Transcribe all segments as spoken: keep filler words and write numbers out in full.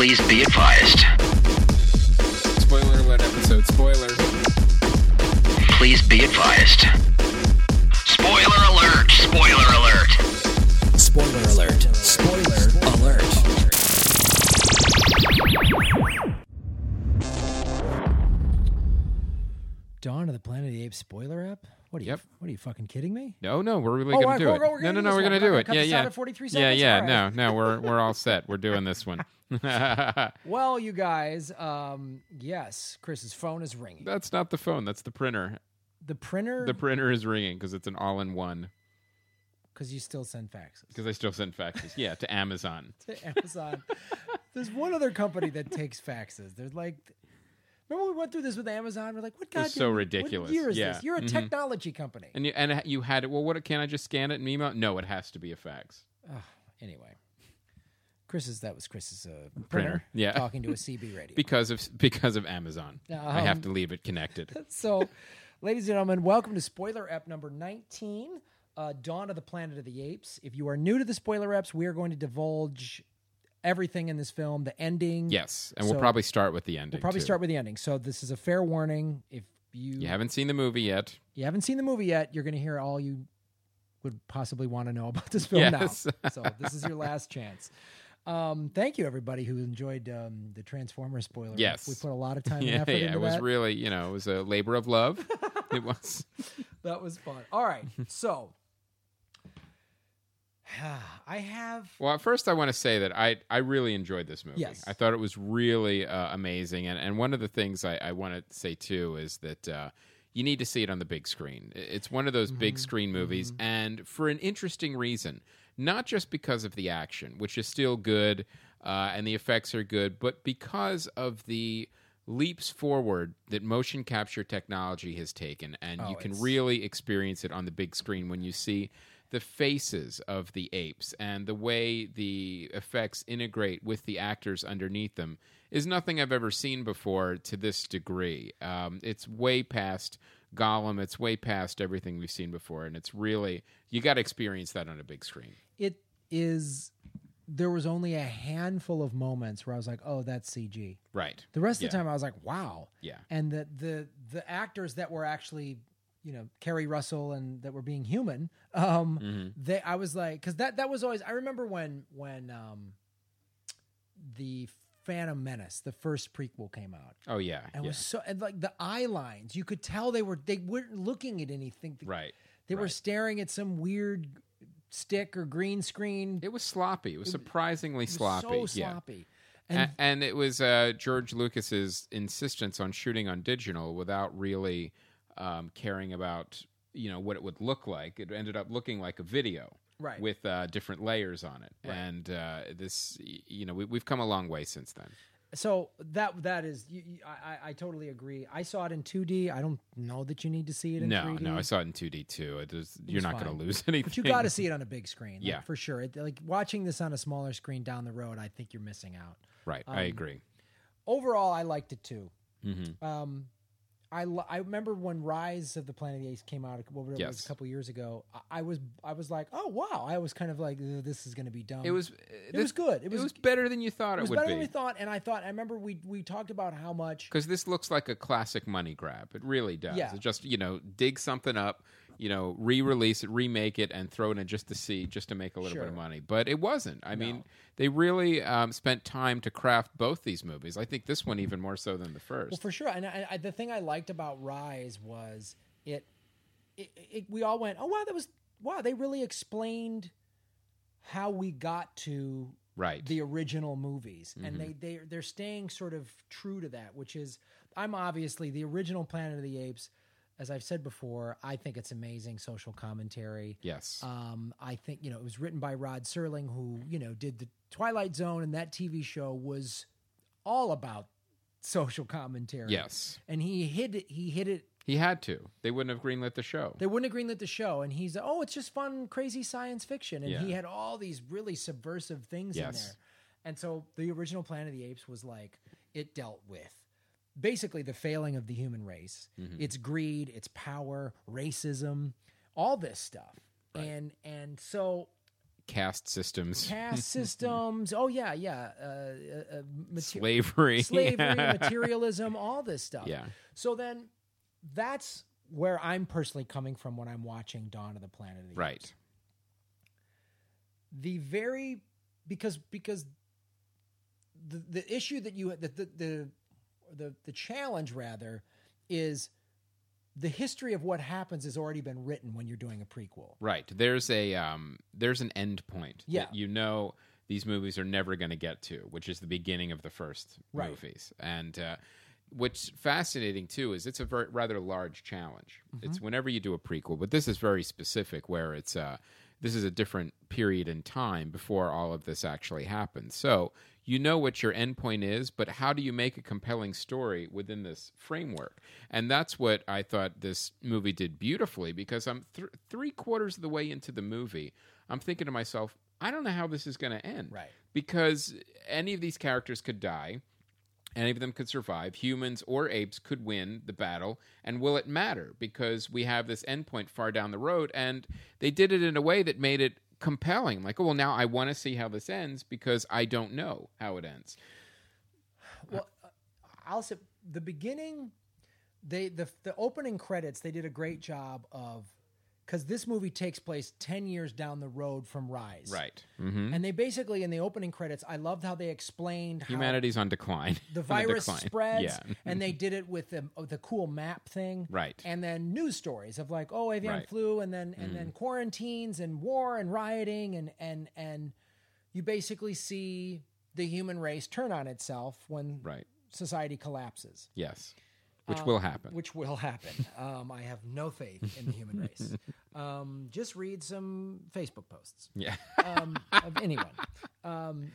Please be advised. Spoiler alert episode. Spoiler. Please be advised. Spoiler alert! Spoiler alert! Spoiler alert. Spoiler alert. Dawn of the Planet of the Apes spoiler app? What are you? Yep. What are you fucking kidding me? No, no, we're really Oh, going right, to do we're- it. we're no, gonna no, do no, this we're one. going to We're do gonna it. cut Yeah, this yeah. out at forty-three yeah, seconds? yeah. All right. No, no, we're we're all set. We're doing this one. Well, you guys, um, yes, Chris's phone is ringing. That's not the phone. That's the printer. The printer, The printer is ringing because it's an all-in-one. because you still send faxes Because I still send faxes. Yeah, to Amazon. to Amazon. There's one other company that takes faxes. There's like, remember we went through this with Amazon? We're like, what god? so ridiculous. What year is Yeah. this? You're a Mhm. technology company. And you and you had it. Well, what can I just scan it and email it? No, it has to be a fax. Oh, anyway, Chris's that was Chris's uh, printer, Printer, yeah. talking to a C B radio. Because of because of Amazon. I have Um, to leave it connected. So, ladies and gentlemen, welcome to Spoiler Ep number nineteen, uh, Dawn of the Planet of the Apes. If you are new to the Spoiler Eps, we are going to divulge everything in this film, the ending. Yes, and we'll So- probably start with the ending. We'll probably too. start with the ending. So this is a fair warning. If you You haven't seen the movie yet. you haven't seen the movie yet, you're going to hear all you would possibly want to know about this film Yes. now. So this is your last chance. Um, thank you, everybody who enjoyed um, the Transformers spoiler. Yes. We put a lot of time and Yeah, effort yeah. into It was that. really, you know, it was a labor of love. It was. That was fun. All right, so I have. Well, at first, I want to say that I, I really enjoyed this movie. Yes. I thought it was really uh, amazing. And, and one of the things I, I want to say, too, is that uh, you need to see it on the big screen. It's one of those big screen movies, and for an interesting reason. Not just because of the action, which is still good, uh, and the effects are good, but because of the leaps forward that motion capture technology has taken, and Oh, you can it's- really experience it on the big screen when you see the faces of the apes and the way the effects integrate with the actors underneath them is nothing I've ever seen before to this degree. Um, it's way past Gollum. It's way past everything we've seen before, and it's really, you got to experience that on a big screen. It is. There was only a handful of moments where I was like, "Oh, that's C G." Right. The rest of Yeah. the time, I was like, "Wow." Yeah. And the the the actors that were actually, you know, Kerry Russell and that were being human, um, Mhm. they I was like, because that that was always. I remember when when um, the Phantom Menace, the first prequel, came out. Oh, yeah. And yeah. was so and like the eye lines, you could tell they were they weren't looking at anything. Right. They were right. staring at some weird stick or green screen. It was sloppy. It was surprisingly It was sloppy. so yeah. sloppy. And, And, and it was uh, George Lucas's insistence on shooting on digital without really um, caring about, you know, what it would look like. It ended up looking like a video right. with uh, different layers on it. Right. And uh, this, y- you know, we, we've come a long way since then. So that that is, you, you, I, I I totally agree. I saw it in two D. I don't know that you need to see it in No, three D. no, I saw it in two D too. It is, you're was not going fine. to lose anything. But you got to see it on a big screen. Like, Yeah. for sure. It, like watching this on a smaller screen down the road, I think you're missing out. Right, I Um, agree. Overall, I liked it too. hmm Um, I, lo- I remember when Rise of the Planet of the Apes came out, what was Yes. a couple years ago. I, I was I was like, oh wow! I was kind of like, this is going to be dumb. It was, it was good. It It was, was, better than you thought it it, was would better be. than we thought. And I thought I remember we we talked about how much. Because this looks like a classic money grab. It really does. Yeah. It just, you know, dig something up, you know, re-release it, remake it, and throw it in just to see, just to make a little Sure. bit of money. But it wasn't. I No. mean, they really um, spent time to craft both these movies. I think this one even more so than the first. Well, for sure. And I, I, the thing I liked about Rise was it, it, it. We all went, oh wow, that was wow. They really explained how we got to right. the original movies, and Mhm. they they they're staying sort of true to that, which is I'm obviously the original Planet of the Apes. As I've said before, I think it's amazing social commentary. yes. Um, I think you know it was written by Rod Serling, who you know did the Twilight Zone, and that T V show was all about social commentary. yes. and he hit it. He hit it. He had to. They wouldn't have greenlit the show. They wouldn't have greenlit the show, and he's oh, it's just fun, crazy science fiction, and Yeah. he had all these really subversive things in Yes. there. And so the original Planet of the Apes was like it dealt with basically the failing of the human race, Mhm. its greed, its power, racism, all this stuff. Right. And and so caste systems, caste systems. Oh yeah, yeah. Uh, uh, uh, mater- slavery, slavery, materialism, all this stuff. Yeah. So then, that's where I'm personally coming from when I'm watching Dawn of the Planet of the Apes. Right. The very because because the the issue that you the the the the, the challenge rather is the history of what happens has already been written when you're doing a prequel. Right. There's a um, there's an end point Yeah. that you know these movies are never going to get to, which is the beginning of the first Right. movies. And uh, what's fascinating too is it's a very, rather large challenge. Mm-hmm. It's whenever you do a prequel, but this is very specific, where it's uh, this is a different period in time before all of this actually happens. So you know what your endpoint is, but how do you make a compelling story within this framework? And that's what I thought this movie did beautifully, because I'm th- three quarters of the way into the movie. I'm thinking to myself, I don't know how this is going to end. Right. Because any of these characters could die. Any of them could survive. Humans or apes could win the battle. And will it matter? Because we have this endpoint far down the road. And they did it in a way that made it compelling. Like, oh, well, now I want to see how this ends because I don't know how it ends. Well, uh, I'll say the beginning, they the the opening credits, they did a great job of, because this movie takes place ten years down the road from Rise. Right. Mm-hmm. And they basically, in the opening credits, I loved how they explained how Humanity's on decline. the On virus decline. spreads, Yeah. and they did it with the, the cool map thing. Right. And then news stories of like, oh, avian Right. flu, and then and then quarantines and war and rioting, and and and you basically see the human race turn on itself when Right. society collapses. Yes. Which Um, will happen. Which will happen. Um, I have no faith in the human race. Um, just read some Facebook posts Yeah. um, of anyone. Um,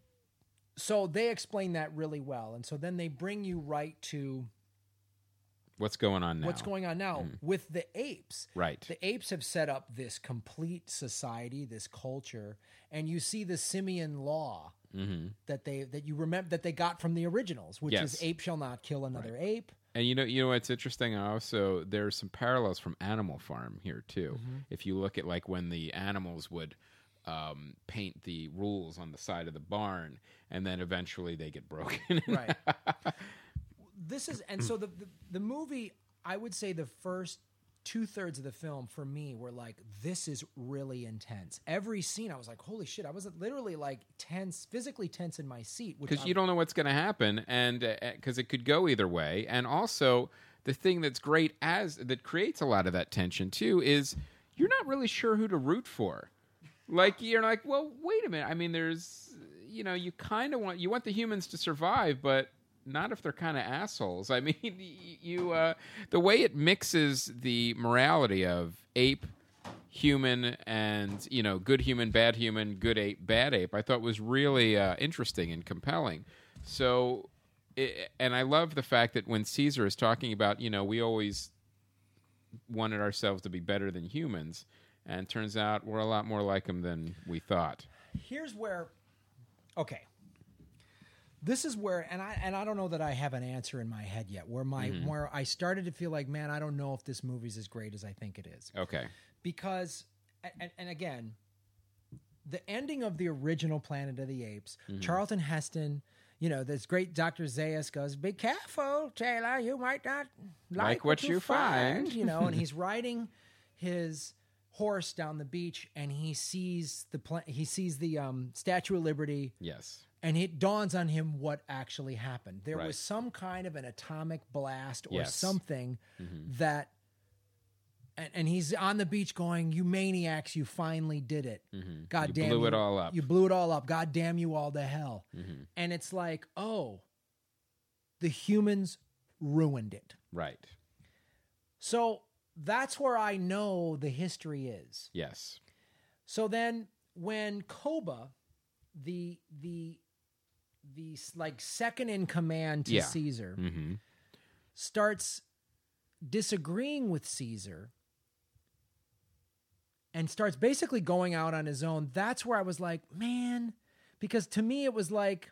so they explain that really well. And so then they bring you right to What's going on now? what's going on now with the apes. Right. The apes have set up this complete society, this culture, and you see the simian law Mm-hmm. that they that you remember that they got from the originals, which Yes. is ape shall not kill another ape. And you know, you know what's interesting? Also, there's some parallels from Animal Farm here too. Mm-hmm. If you look at like when the animals would um, paint the rules on the side of the barn, and then eventually they get broken. Right. This is and so the, the the movie, I would say the first two thirds of the film for me were like, this is really intense. Every scene I was like, holy shit, I was literally like tense, physically tense in my seat. Because you don't know what's going to happen, and because uh, it could go either way. And also, the thing that's great as that creates a lot of that tension too is you're not really sure who to root for. Like you're like, well, wait a minute. I mean, there's, you know, you kind of want you want the humans to survive, but not if they're kind of assholes. I mean, you uh, the way it mixes the morality of ape, human, and you know, good human, bad human, good ape, bad ape, I thought was really uh, interesting and compelling. So, it, and I love the fact that when Caesar is talking about, you know, we always wanted ourselves to be better than humans, and turns out we're a lot more like them than we thought. Here's where, okay. This is where, and I and I don't know that I have an answer in my head yet. Where my Mm-hmm. where I started to feel like, man, I don't know if this movie's as great as I think it is. Okay. Because, and, and again, the ending of the original Planet of the Apes, Mm-hmm. Charlton Heston, you know, this great Doctor Zaius goes, "Be careful, Taylor, you might not like, Like what, what you you find," find. you know, and he's riding his horse down the beach, and he sees the pla- he sees the um, Statue of Liberty. Yes. And it dawns on him what actually happened. There Right. was some kind of an atomic blast or Yes. something that, and, and he's on the beach going, "You maniacs, you finally did it. God You damn blew it all up." You blew it all up. God damn you all to hell." And it's like, oh, the humans ruined it. Right. So that's where I know the history is. Yes. So then when Koba, the the the like second in command to Yeah. Caesar, Mm-hmm. starts disagreeing with Caesar and starts basically going out on his own, that's where I was like, man, because to me it was like,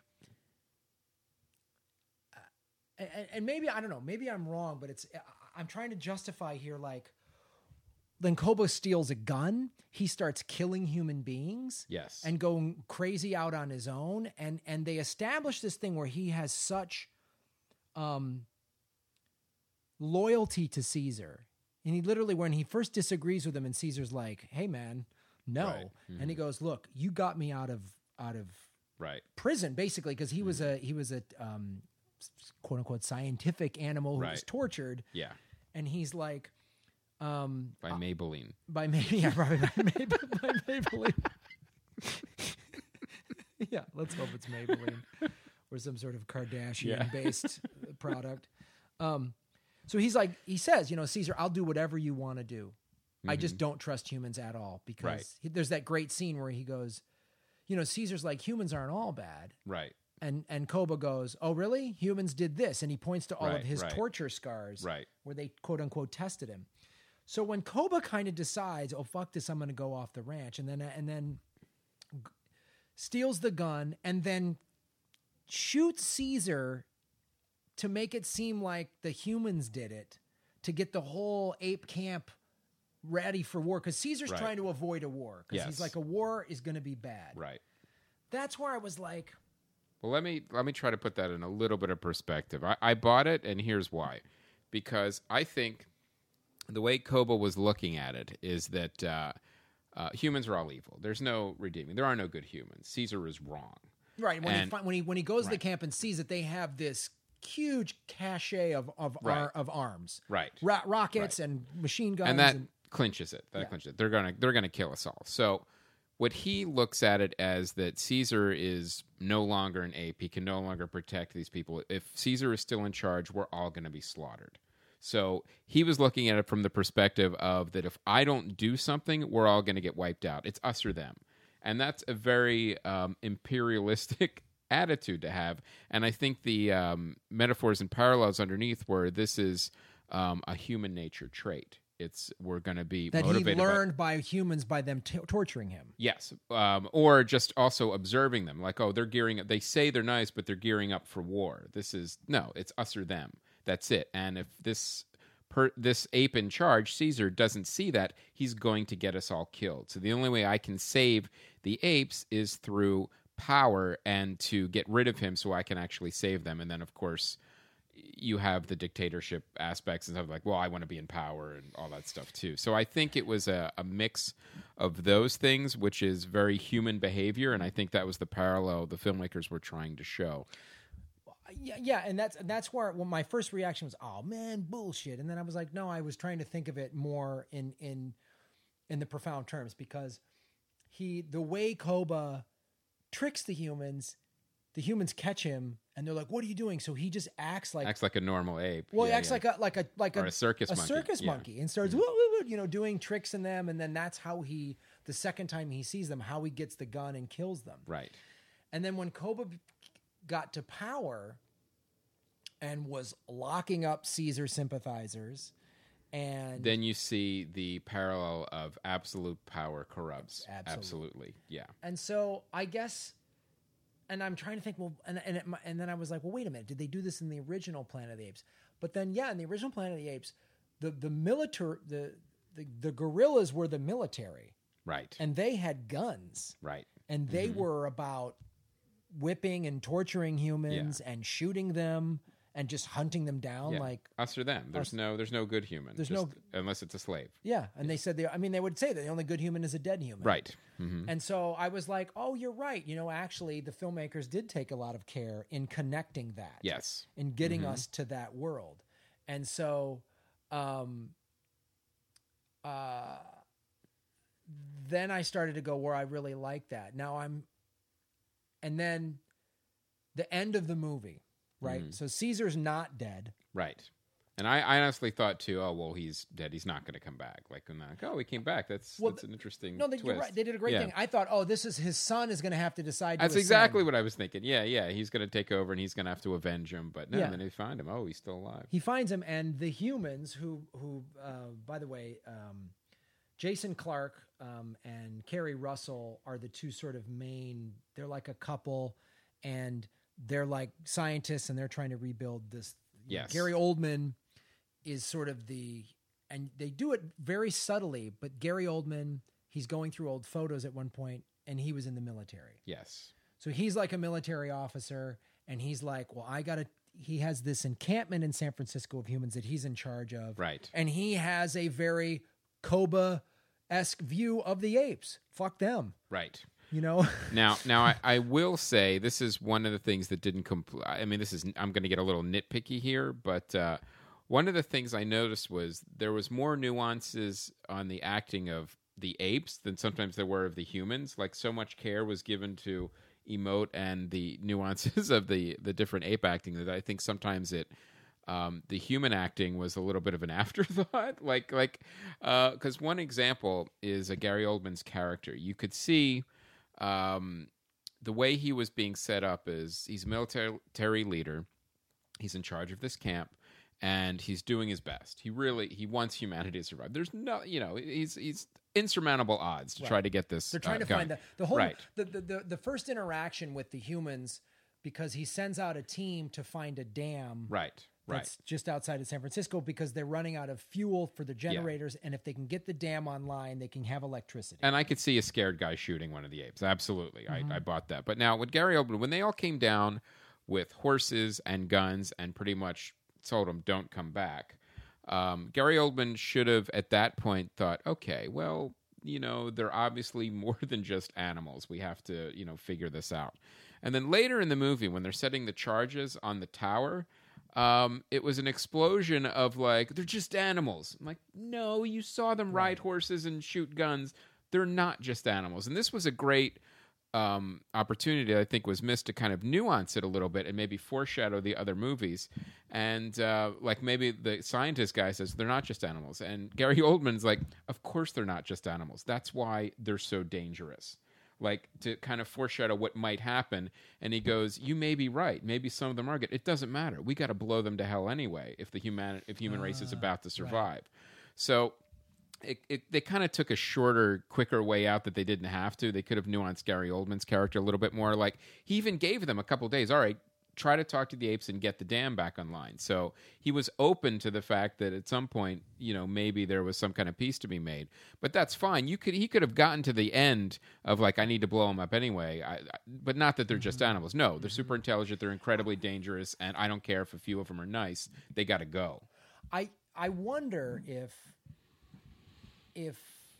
and, and maybe, I don't know, maybe I'm wrong, but it's, I'm trying to justify here, like, then Koba steals a gun. He starts killing human beings. Yes. And going crazy out on his own. And and they establish this thing where he has such um, loyalty to Caesar. And he literally, when he first disagrees with him, and Caesar's like, "Hey, man, no." Right. Mm-hmm. And he goes, "Look, you got me out of out of right. prison, basically, because he was a he was a um, quote unquote scientific animal who Right. was tortured." Yeah. And he's like, um, By Maybelline. by maybe yeah, probably by, Maybelline, by Maybelline. Yeah, let's hope it's Maybelline or some sort of Kardashian-based product. Um, so he's like, he says, you know, "Caesar, I'll do whatever you want to do. I just don't trust humans at all." Because Right. he, there's that great scene where he goes, you know, Caesar's like, "Humans aren't all bad." Right. And and Koba goes, "Oh, really? Humans did this." And he points to all Right, of his right. torture scars Right. where they quote unquote tested him. So when Koba kind of decides, "Oh, fuck this, I'm going to go off the ranch," and then and then g- steals the gun and then shoots Caesar to make it seem like the humans did it, to get the whole ape camp ready for war, because Caesar's Right. trying to avoid a war, because Yes. he's like, a war is going to be bad. Right. That's where I was like, Well, let me let me try to put that in a little bit of perspective. I, I bought it, and here's why. Because I think the way Koba was looking at it is that uh, uh, humans are all evil. There's no redeeming. There are no good humans. Caesar is wrong. right when he And- fi- when he when he goes to the Right. camp and sees that they have this huge cache of of Right. ar- of arms, Right. Ro- rockets and machine guns, and that and- clinches it. That Yeah. clinches it. They're gonna they're gonna kill us all. So what he looks at it as that Caesar is no longer an ape. He can no longer protect these people. If Caesar is still in charge, we're all going to be slaughtered. So he was looking at it from the perspective of that if I don't do something, we're all going to get wiped out. It's us or them. And that's a very um, imperialistic attitude to have. And I think the um, metaphors and parallels underneath where this is um, a human nature trait. It's we're going to be that he motivated by- learned by humans by them t- torturing him. Yes, um, or just also observing them, like, oh, they're gearing up. They say they're nice, but they're gearing up for war. This is no, it's us or them. That's it. And if this per, this ape in charge, Caesar, doesn't see that, he's going to get us all killed. So the only way I can save the apes is through power and to get rid of him, so I can actually save them. And then, of course, you have the dictatorship aspects and stuff like, well, I want to be in power and all that stuff too. So I think it was a, a mix of those things, which is very human behavior. And I think that was the parallel the filmmakers were trying to show. Yeah, yeah, and that's that's where well, my first reaction was, "Oh man, bullshit," and then I was like, "No," I was trying to think of it more in in in the profound terms, because he the way Koba tricks the humans, the humans catch him and they're like, "What are you doing?" So he just acts like Acts like a normal ape. well, Yeah, he acts yeah. like a like a like Or a, a circus monkey. circus Yeah. monkey, and starts woo, woo, woo, you know doing tricks in them, and then that's how he the second time he sees them, how he gets the gun and kills them. Right. And then when Koba got to power and was locking up Caesar sympathizers, and Then you see the parallel of absolute power corrupts. Absolutely. Absolutely. Yeah. and so I guess, and I'm trying to think, well, and and, it, and then I was like, well, wait a minute, did they do this in the original Planet of the Apes? But then, yeah, in the original Planet of the Apes, the the military, the, the the gorillas were the military, Right. and they had guns, right. and they were about whipping and torturing humans and shooting them and just hunting them down, Yeah. like. us or them. There's us- no there's no good human. There's just- no- unless it's a slave. Yeah, and they said they. I mean, they would say that the only good human is a dead human. Right. hmm And so I was like, "Oh, you're right. You know, actually, the filmmakers did take a lot of care in connecting that. Yes. in getting us to that world." And so, um, uh, then I started to go where I really like that. Now I'm, and then the end of the movie, right? So Caesar's not dead. Right. And I, I honestly thought too, oh well, he's dead. He's not going to come back. Like, I'm like, oh, he came back. That's Well, that's an interesting. No, they, twist. you're right. They did a great Yeah. thing. I thought, oh, this is his son is going to have to decide. That's to exactly ascend. what I was thinking. Yeah, yeah. He's going to take over and he's going to have to avenge him. But no, Yeah. then they find him. Oh, he's still alive. He finds him, and the humans who who uh, by the way, um, Jason Clarke um, and Kerry Russell are the two sort of main. They're like a couple, and they're like scientists, and they're trying to rebuild this. Yes. Gary Oldman is sort of the and they do it very subtly. But Gary Oldman, he's going through old photos at one point, and he was in the military. Yes. So he's like a military officer, and he's like, well, I got to, he has this encampment in San Francisco of humans that he's in charge of. Right. And he has a very Koba-esque view of the apes. Fuck them. Right. You know? Now, now I, I will say this is one of the things that didn't compl- I mean, this is, I'm going to get a little nitpicky here, but uh, one of the things I noticed was there was more nuances on the acting of the apes than sometimes there were of the humans. Like, so much care was given to emote and the nuances of the, the different ape acting that I think sometimes it, um, the human acting was a little bit of an afterthought. like, like, uh, cause one example is a Gary Oldman's character. You could see, um, the way he was being set up is he's a military leader. He's in charge of this camp and he's doing his best. He really, he wants humanity to survive. There's no, you know, he's, he's, insurmountable odds to Right. try to get this. They're trying uh, to going. find the, the whole, right. the, the, the, the first interaction with the humans, because he sends out a team to find a dam. Right. Right. That's just outside of San Francisco because they're running out of fuel for the generators. And if they can get the dam online, they can have electricity. And I could see a scared guy shooting one of the apes. Absolutely. Mm-hmm. I, I bought that. But now with Gary Oldman, when they all came down with horses and guns and pretty much told them, don't come back. Um, Gary Oldman should have at that point thought, okay, well, you know, they're obviously more than just animals. We have to, you know, figure this out. And then later in the movie, when they're setting the charges on the tower, um, it was an explosion of like, they're just animals. I'm like, no, you saw them ride Right. horses and shoot guns. They're not just animals. And this was a great um, opportunity, I think, was missed to kind of nuance it a little bit and maybe foreshadow the other movies. And uh, like maybe the scientist guy says, they're not just animals. And Gary Oldman's like, of course they're not just animals. That's why they're so dangerous. Like to kind of foreshadow what might happen. And he goes, you may be right. Maybe some of them are good. It doesn't matter. We got to blow them to hell anyway if the human, if human race is about to survive. So It, it, they kind of took a shorter, quicker way out that they didn't have to. They could have nuanced Gary Oldman's character a little bit more. Like, he even gave them a couple days. All right, try to talk to the apes and get the dam back online. So he was open to the fact that at some point, you know, maybe there was some kind of peace to be made. But that's fine. You could He could have gotten to the end of, like, I need to blow them up anyway. I, I, but not that they're just animals. No, they're super intelligent. They're incredibly dangerous. And I don't care if a few of them are nice. They got to go. I, I wonder if... if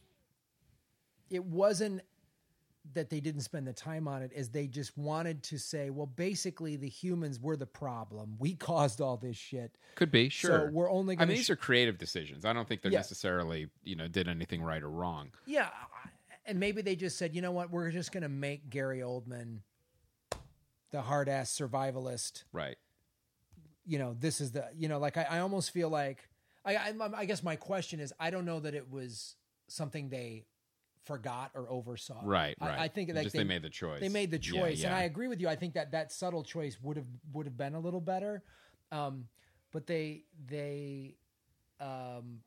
it wasn't that they didn't spend the time on it, as they just wanted to say, well, basically the humans were the problem. We caused all this shit. Could be, sure. So we're only I going mean, to... these are creative decisions. I don't think they're Yeah. necessarily, you know, did anything right or wrong. Yeah. And maybe they just said, you know what? We're just going to make Gary Oldman the hard-ass survivalist. Right. You know, this is the... You know, like, I, I almost feel like... I, I, I guess my question is, I don't know that it was something they forgot or oversaw. Right, I, right. I think It's like just they, made the choice. They made the Yeah, choice, yeah. and I agree with you. I think that that subtle choice would have would have been a little better, um, but they they um,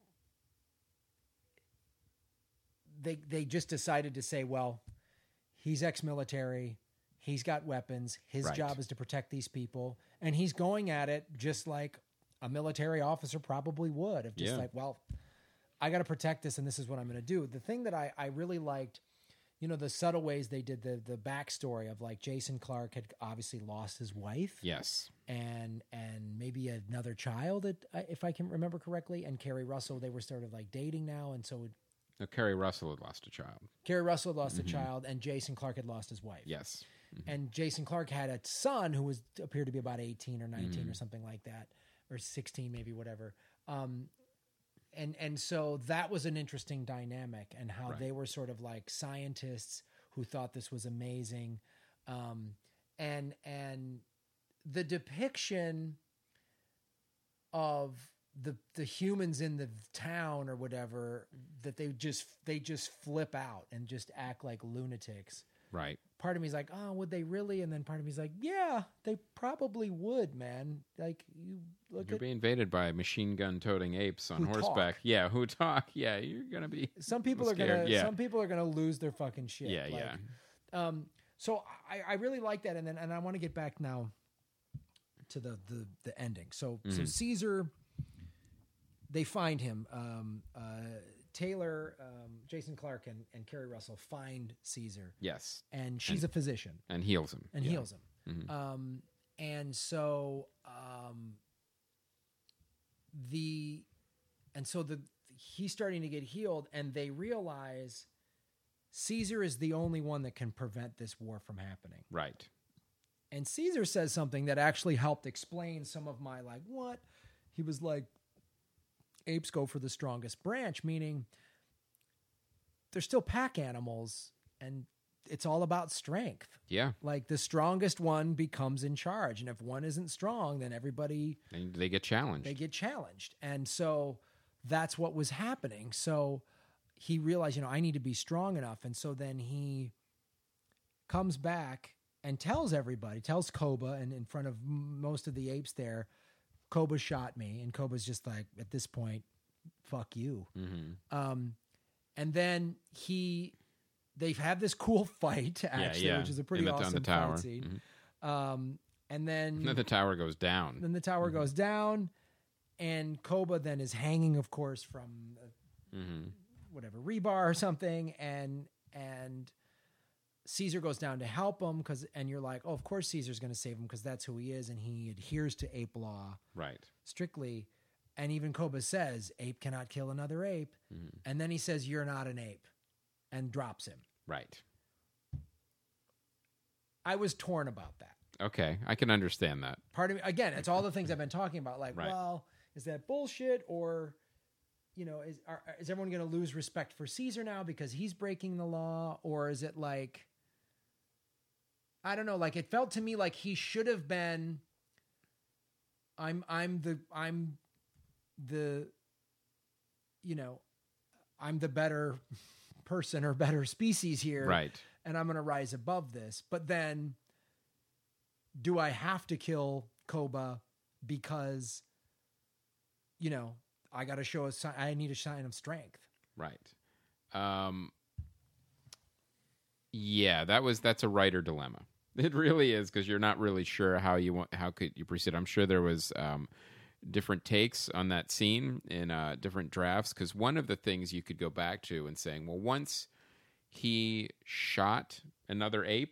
they they just decided to say, well, he's ex-military, he's got weapons, his Right. job is to protect these people, and he's going at it just like a military officer probably would, of just Yeah. like, well, I got to protect this, and this is what I'm going to do. The thing that I, I really liked, you know, the subtle ways they did the the backstory of like Jason Clarke had obviously lost his wife, Yes. and and maybe another child, at, if I can remember correctly, and Kerry Russell, they were sort of like dating now, and so No, Kerry Russell had lost a child. Kerry Russell had lost a child, and Jason Clarke had lost his wife. Yes. And Jason Clarke had a son who was appeared to be about eighteen or nineteen or something like that, or sixteen, maybe, whatever. Um, and and so that was an interesting dynamic, and how Right. they were sort of like scientists who thought this was amazing, um, and and the depiction of the the humans in the town or whatever, that they just they just flip out and just act like lunatics. Right. Part of me is like, oh, would they really? And then part of me is like, yeah, they probably would, man. Like, you look You're at being invaded by machine gun toting apes on Who horseback. talk. Yeah, who talk. Yeah, you're gonna be some people are scared, gonna yeah. some people are gonna lose their fucking shit. Yeah, Like, yeah. Um, so I, I really like that, and then and I want to get back now to the the the ending. So Mm-hmm. so Caesar they find him. Um, uh, Taylor, um, Jason Clarke, and, and Kerry Russell find Caesar. Yes. And she's and, a physician. And heals him. And yeah. heals him. Mm-hmm. Um, and so um, the and so the he's starting to get healed, and they realize Caesar is the only one that can prevent this war from happening. Right. And Caesar says something that actually helped explain some of my like what he was like. Apes go for the strongest branch, meaning they're still pack animals, and it's all about strength. Yeah. Like the strongest one becomes in charge. And if one isn't strong, then everybody... And they get challenged. They get challenged. And so that's what was happening. So he realized, you know, I need to be strong enough. And so then he comes back and tells everybody, tells Koba, and in front of most of the apes there, Koba shot me. And Koba's just like, at this point, fuck you. Mm-hmm. Um, and then he... They've had this cool fight, actually, yeah, yeah. which is a pretty the, awesome the tower. fight scene. Mm-hmm. Um, and then, and then the tower goes down. Then the tower mm-hmm. goes down, and Koba then is hanging, of course, from uh, mm-hmm. whatever rebar or something, and and Caesar goes down to help him because, and you're like, oh, of course Caesar's going to save him because that's who he is, and he adheres to ape law, right, strictly. And even Koba says, "Ape cannot kill another ape," mm-hmm. and then he says, "You're not an ape," and drops him. Right. I was torn about that. Okay, I can understand that. Part of me, again, it's all the things I've been talking about. Like, right. well, is that bullshit, or you know, is are, is everyone going to lose respect for Caesar now because he's breaking the law, or is it like, I don't know. Like, it felt to me like he should have been. I'm I'm the I'm the, you know, I'm the better person or better species here, right? And I'm going to rise above this. But then, do I have to kill Koba because, you know, I got to show a sign, I need a sign of strength, right? Um, yeah, that was that's a writer dilemma. It really is, because you're not really sure how you want how could you proceed. I'm sure there was um, different takes on that scene in uh, different drafts, because one of the things you could go back to and saying, well, once he shot another ape,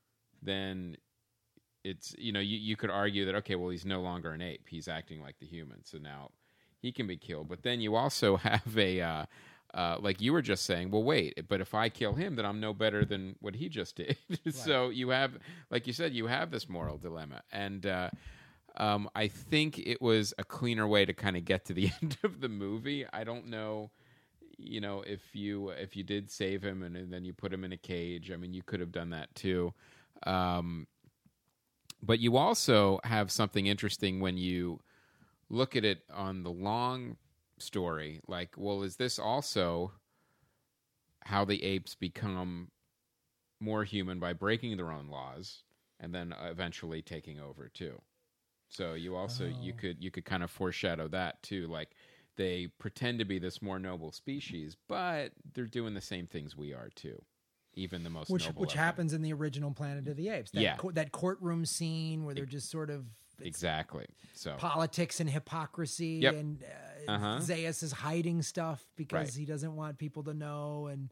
then it's, you know, you, you could argue that, okay, well, he's no longer an ape. He's acting like the human. So now he can be killed. But then you also have a, uh, uh, like you were just saying, well, wait, but if I kill him, then I'm no better than what he just did. Right. So you have, like you said, you have this moral dilemma. And uh, um, I think it was a cleaner way to kind of get to the end of the movie. I don't know. You know, if you if you did save him and, and then you put him in a cage, I mean, you could have done that too. Um, but you also have something interesting when you look at it on the long story. Like, well, is this also how the apes become more human by breaking their own laws and then eventually taking over too? So you also oh. you could you could kind of foreshadow that too, like. They pretend to be this more noble species, but they're doing the same things we are too, even the most which noble which of them. happens in the original Planet of the Apes. That yeah, co- that courtroom scene where they're just sort of exactly so politics and hypocrisy, yep. and uh, uh-huh. Zaius is hiding stuff because right. he doesn't want people to know, and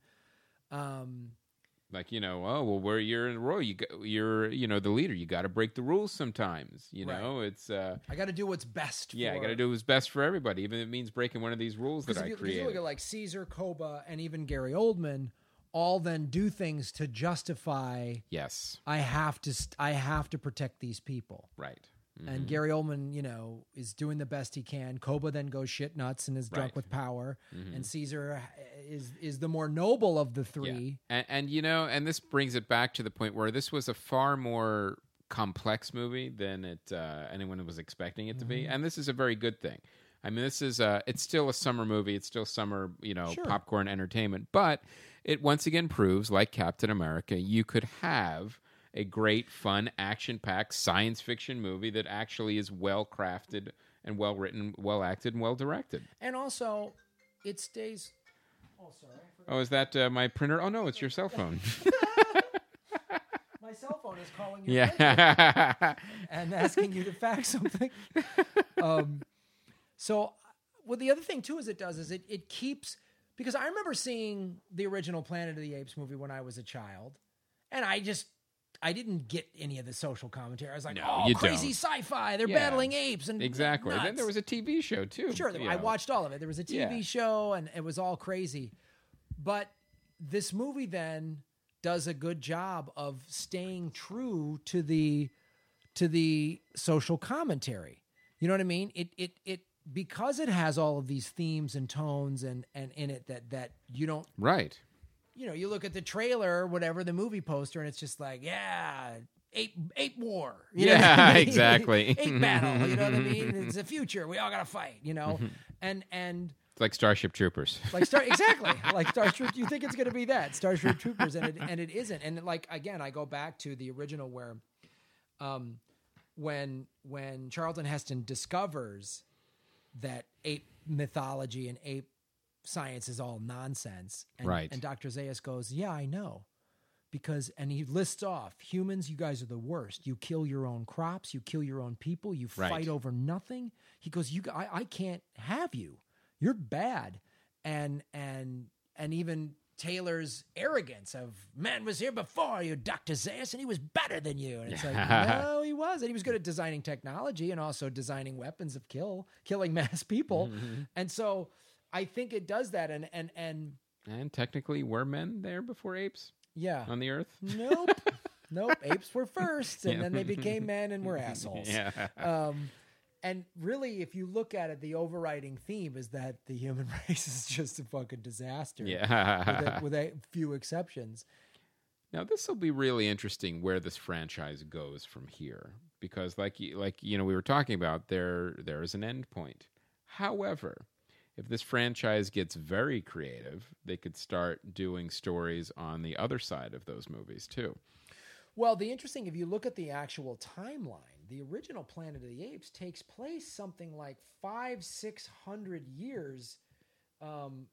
um. Like, you know, oh, well, where you're in the role, you go, you're, you know, the leader. You got to break the rules sometimes. You know, right. it's. Uh, I got to do what's best. Yeah, for... I got to do what's best for everybody, even if it means breaking one of these rules that if I you, created. If you look at like Caesar, Koba, and even Gary Oldman, all then do things to justify. Yes, I have to. St- I have to protect these people. Right. Mm-hmm. And Gary Oldman, you know, is doing the best he can. Koba then goes shit nuts and is drunk right. with power. Mm-hmm. And Caesar is is the more noble of the three. Yeah. And, and, you know, and this brings it back to the point where this was a far more complex movie than it uh, anyone was expecting it to be. Mm-hmm. And this is a very good thing. I mean, this is uh, it's still a summer movie. It's still summer, you know, sure. popcorn entertainment. But it once again proves, like Captain America, you could have a great, fun, action-packed science fiction movie that actually is well-crafted and well-written, well-acted, and well-directed. And also, it stays... Oh, sorry. Oh, is that uh, my printer? Oh, no, it's your cell phone. My cell phone is calling you yeah. and asking you to fax something. um, so well, the other thing too is it does is it it keeps, because I remember seeing the original Planet of the Apes movie when I was a child, and I just I didn't get any of the social commentary. I was like, No, oh, you crazy don't. sci-fi, they're Yeah. battling apes and Exactly. nuts. Then there was a T V show too. Sure, you I know. watched all of it. There was a T V Yeah. show, and it was all crazy. But this movie then does a good job of staying true to the to the social commentary. You know what I mean? It it it because it has all of these themes and tones and and in it that that you don't. Right. You know, you look at the trailer or whatever, the movie poster, and it's just like, yeah, ape ape war. You know what Yeah, I mean? exactly. Ape battle. You know what I mean? It's the future. We all got to fight. You know, and and. It's like Starship Troopers. Like Star exactly like Starship. You think it's going to be that Starship Troopers, and it and it isn't. And like again, I go back to the original where, um, when when Charlton Heston discovers that ape mythology and ape science is all nonsense, and, Right. and Doctor Zaius goes, "Yeah, I know." Because, and he lists off, humans, you guys are the worst. You kill your own crops, you kill your own people, you Right. fight over nothing. He goes, "You, I, I can't have you. You're bad." And and and even Taylor's arrogance of, "Man was here before you, Doctor Zaius, and he was better than you." And it's like, no, he was. And he was good at designing technology and also designing weapons of kill, killing mass people. And so I think it does that. And and and And technically, were men there before apes yeah. on the Earth? Nope. Nope. Apes were first, and Yeah. then they became men and were assholes. Yeah. Um, and really, if you look at it, the overriding theme is that the human race is just a fucking disaster. Yeah. With a, with a few exceptions. Now this will be really interesting where this franchise goes from here, because like you, like you know we were talking about, there there is an end point. However, if this franchise gets very creative, they could start doing stories on the other side of those movies too. Well, the interesting, if you look at the actual timeline, the original Planet of the Apes takes place something like five, six hundred years. Um,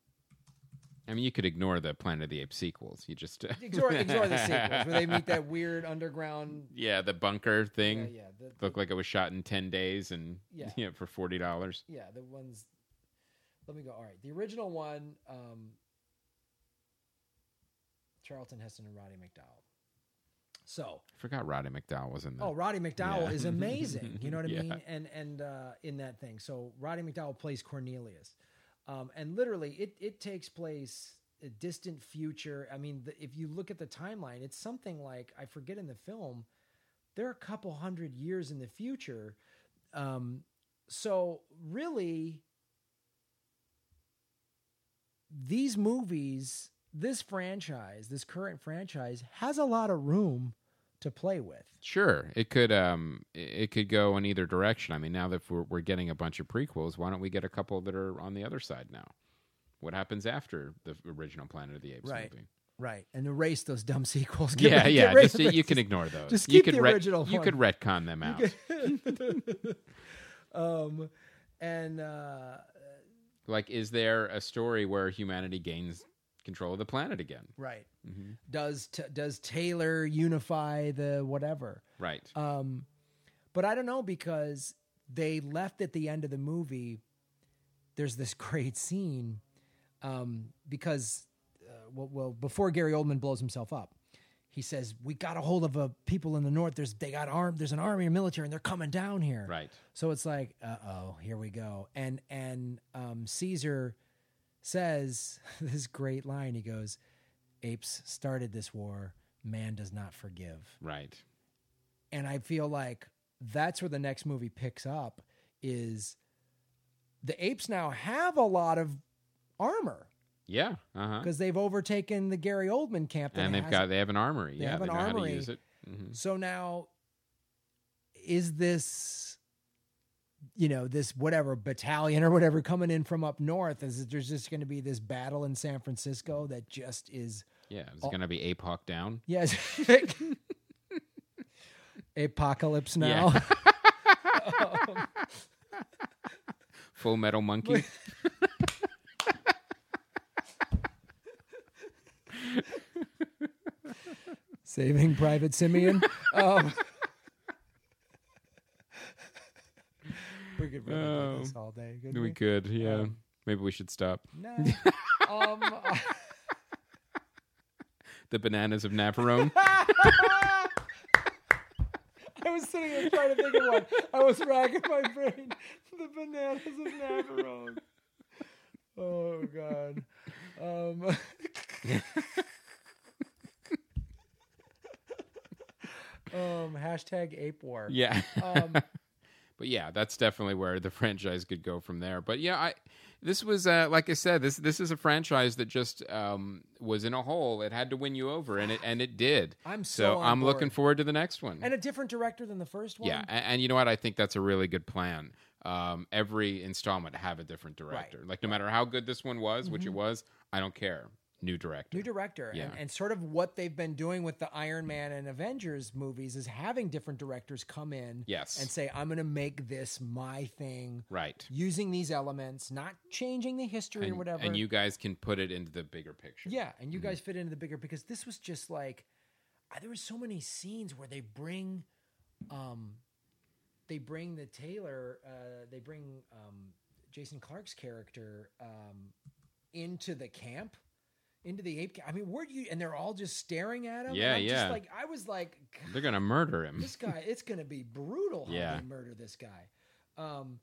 I mean, you could ignore the Planet of the Apes sequels. You just ignore, ignore the sequels where they meet that weird underground. yeah, the bunker thing Yeah, yeah, the, looked like it was shot in ten days and Yeah. yeah, for forty dollars. yeah, the ones. Let me go. All right, the original one, um, Charlton Heston and Roddy McDowall. So, I forgot Roddy McDowall was in that. oh, Roddy McDowall Yeah. is amazing. You know what I Yeah. mean? And and uh, in that thing, so Roddy McDowall plays Cornelius, um, and literally, it it takes place a distant future. I mean, the, if you look at the timeline, it's something like, I forget in the film, they're a couple hundred years in the future. Um, so really, these movies, this franchise, this current franchise has a lot of room to play with. Sure, it could um it it could go in either direction. I mean, now that we're we're getting a bunch of prequels, why don't we get a couple that are on the other side now? What happens after the original Planet of the Apes Right. movie? Right, and erase those dumb sequels. Get Yeah, rid- yeah. get rid Just, of it. you can ignore those. just you keep could the ret- original You one. could retcon them out. um, and uh, Like, is there a story where humanity gains control of the planet again? right, Mm-hmm. does t- does Taylor unify the whatever? Right. Um, but I don't know, because they left at the end of the movie. There's this great scene um, because uh, well, well, before Gary Oldman blows himself up, he says, "We got a hold of a people in the north. There's they got armed. There's an army and military, and they're coming down here." Right. So it's like, uh oh, here we go. And and um, Caesar says this great line. He goes, "Apes started this war. Man does not forgive." Right. And I feel like that's where the next movie picks up, is the apes now have a lot of armor Yeah. Uh huh. because they've overtaken the Gary Oldman camp. that And they've has got it. they have an armory. They yeah. have They an know how armory. to use it. hmm So now, is this, you know, this whatever battalion or whatever coming in from up north? Is it, there's just going to be this battle in San Francisco that just is, Yeah. It's Oh. going to be Ape Hawk Down. yes, apocalypse now. Um, Full Metal Monkey. Saving Private Simeon. Um, we could really do this all day. couldn't We could, yeah. Um, Maybe we should stop. Nah. um, uh, The Bananas of Navarone. I was sitting there trying to think of one. I was racking my brain. The Bananas of Navarone. Oh God. Um, um, hashtag ape war. Yeah. Um, But yeah, that's definitely where the franchise could go from there. But yeah, I this was uh, like I said, this this is a franchise that just um, was in a hole. It had to win you over, and it and it did. I'm so on I'm board. looking forward to the next one. and a different director than the first one. yeah, and, and you know what? I think that's a really good plan. Um, every installment have a different director. Right. Like no matter how good this one was, which it was, I don't care. New director. New director. Yeah. And, and sort of what they've been doing with the Iron Man and Avengers movies is having different directors come in Yes. and say, I'm going to make this my thing. Right. Using these elements, not changing the history And, or whatever. and you guys can put it into the bigger picture. Yeah, and you guys fit into the bigger because this was just like uh, there were so many scenes where they bring um they bring the Taylor uh they bring um Jason Clarke's character um into the camp, into the ape camp. I mean, where do you and they're all just staring at him. Yeah, and I'm yeah. Just like I was like, They're gonna murder him. this guy, it's gonna be brutal how Yeah. they murder this guy. Um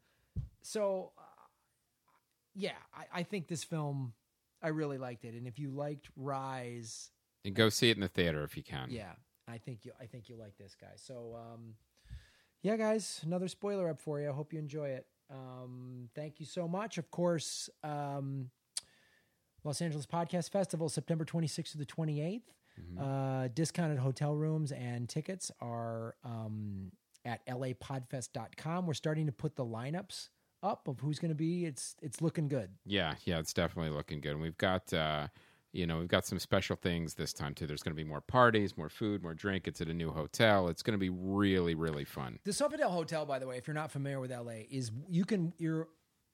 so uh, yeah, I, I think this film I really liked it. And if you liked Rise, And go see it in the theater if you can. yeah, I think you I think you like this guy. So um yeah, guys, another spoiler up for you. I hope you enjoy it. Um thank you so much. Of course, um Los Angeles Podcast Festival, September twenty-sixth to the twenty-eighth. Uh discounted hotel rooms and tickets are um at L A podfest dot com. We're starting to put the lineups up of who's going to be. It's it's looking good. Yeah, yeah, it's definitely looking good. And we've got, uh, you know, we've got some special things this time too. There's going to be more parties, more food, more drink. It's at a new hotel. It's going to be really, really fun. The Sofitel Hotel, by the way, if you're not familiar with L A, is you can you're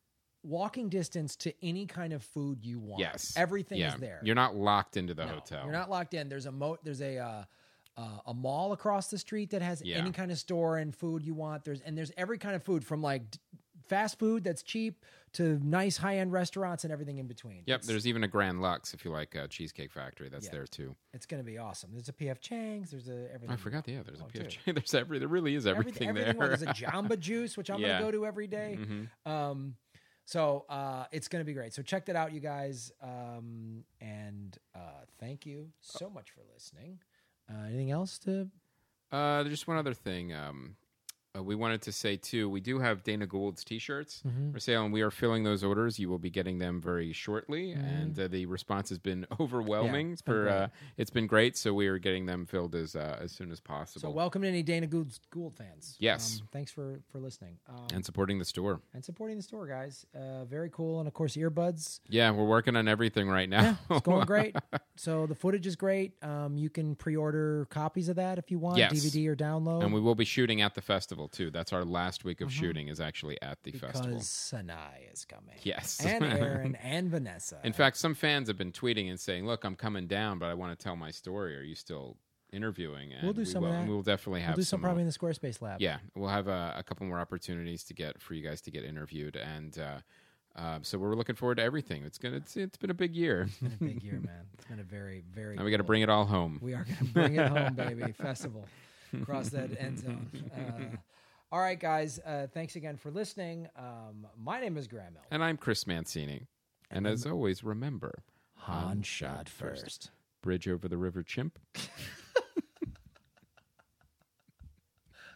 walking distance to any kind of food you want. Yes, everything yeah. is there. You're not locked into the No, hotel. You're not locked in. There's a mo- There's a uh, uh, a mall across the street that has Yeah. any kind of store and food you want. There's and there's every kind of food from like d- fast food that's cheap to nice high end restaurants and everything in between. Yep, It's, there's even a Grand Lux if you like uh, Cheesecake Factory. That's Yeah. there too. it's going to be awesome. There's a P F Chang's. There's a everything. I forgot. Yeah, there's a Oh, P F dude. J. There's every. There really is everything, everything there. There's a Jamba Juice, which I'm Yeah. going to go to every day. Mhm. Um, so uh, it's going to be great. So check that out, you guys. Um, and uh, thank you so much for listening. Uh, anything else to? Uh, there's just one other thing. Um, uh, we wanted to say too. We do have Dana Gould's T-shirts for sale, and we are filling those orders. You will be getting them very shortly, and uh, the response has been overwhelming. Yeah, it's been for great. uh, it's been great, so we are getting them filled as uh, as soon as So possible. welcome to any Dana Gould, Gould fans. Yes. Um, thanks for for listening um, and supporting the store. and supporting the store, guys. Uh, very cool. And of course, earbuds. Yeah, we're working on everything right now. It's going great. So the footage is great. Um, you can pre-order copies of that if you want, Yes. D V D or download. And we will be shooting at the festival too. That's our last week of shooting is actually at the because festival. Sanai is coming. Yes. And Aaron and Vanessa. In fact, some fans have been tweeting and saying, "Look, I'm coming down, but I want to tell my story. Are you still interviewing?" And We'll do we some will, of that. and We'll definitely have we'll do some more. probably in the Squarespace lab. Yeah, we'll have a, a couple more opportunities to get for you guys to get interviewed, and uh, uh, so we're looking forward to everything. It's gonna. It's, it's been a big year. It's been a big year, man. It's been a very, very. Now we got to cool- bring it all home. We are going to bring it home, baby. Festival. Cross that end zone. Uh, all right, guys. Uh, thanks again for listening. Um, my name is Graham Miller. And I'm Chris Mancini. And as always, remember, Han shot first. Bridge over the river chimp.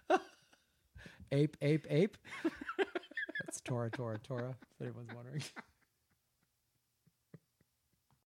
Ape, ape, ape. That's Tora, Tora, Tora. If anyone's wondering.